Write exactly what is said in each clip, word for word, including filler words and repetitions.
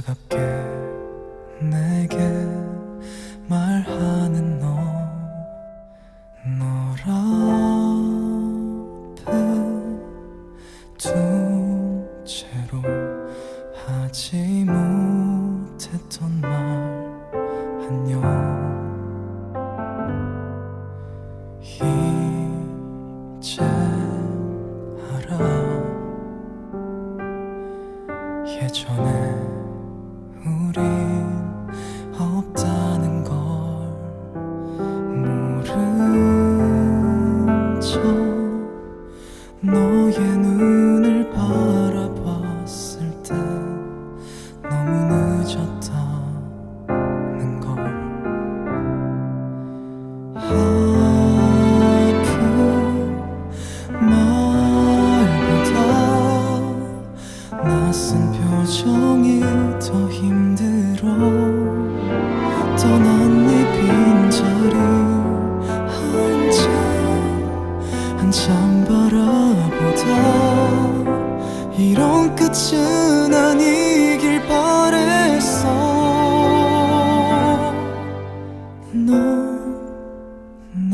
차갑게 내게 말하는 너, 널 아픈 두 채로 하지 못했던 말 안녕. 이제 알아. 예전에 우린 없다는 걸 모른 척 너의 눈을 바라봤을 때 너무 늦었다는 걸. 아픈 말보다 낯선 표정이 더 힘들어. 떠난 네 빈자리 한참 한참 바라보다 이런 끝은 아니길 바랬어. 너 날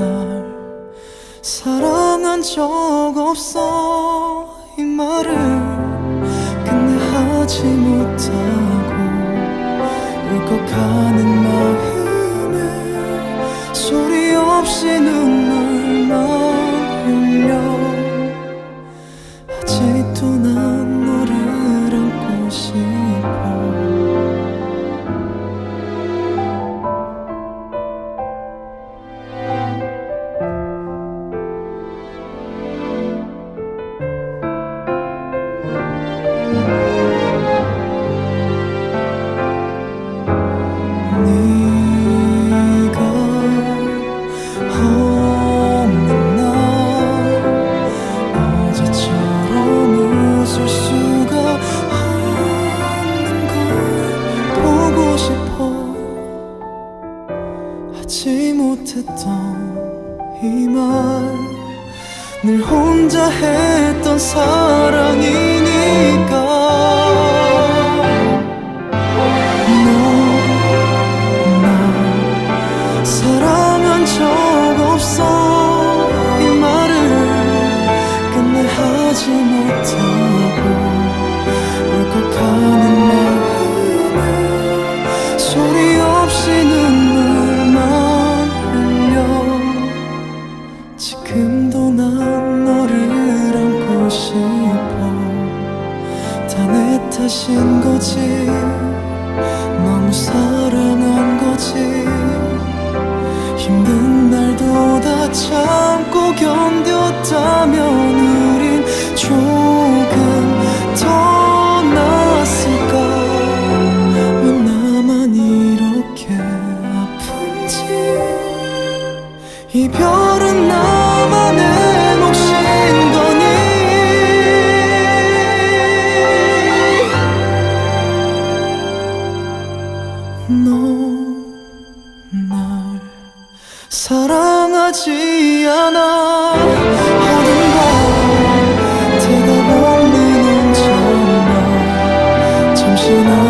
사랑한 적 없어 이 말을 끝내 하지 못하고 울컥하는 마음에 소리 없이 눈물만 흘려. 아직도 난 너를 안고 싶어. 네가 없는 날 어제처럼 웃을 수가 없는 걸 보고 싶어. 하지 못했던 이 말 늘 혼자 했던 사랑이니까. 사랑한 적 없어 이 말을 끝내 하지 못하고 울컥하는 마음에 소리 없이 눈물만 흘려. 지금도 난 너를 안고 싶어. 다 내 탓인 거지 너무 사랑한 거지. 힘든 날도 다 참고 견뎠다면 우린 조금 더 나았을까. 왜 나만 이렇게 아픈지. 이별은 나만의 몫인 거니. 너 날 사랑하지 않아. 모든 걸 대답 없는 혼잣말 잠시 나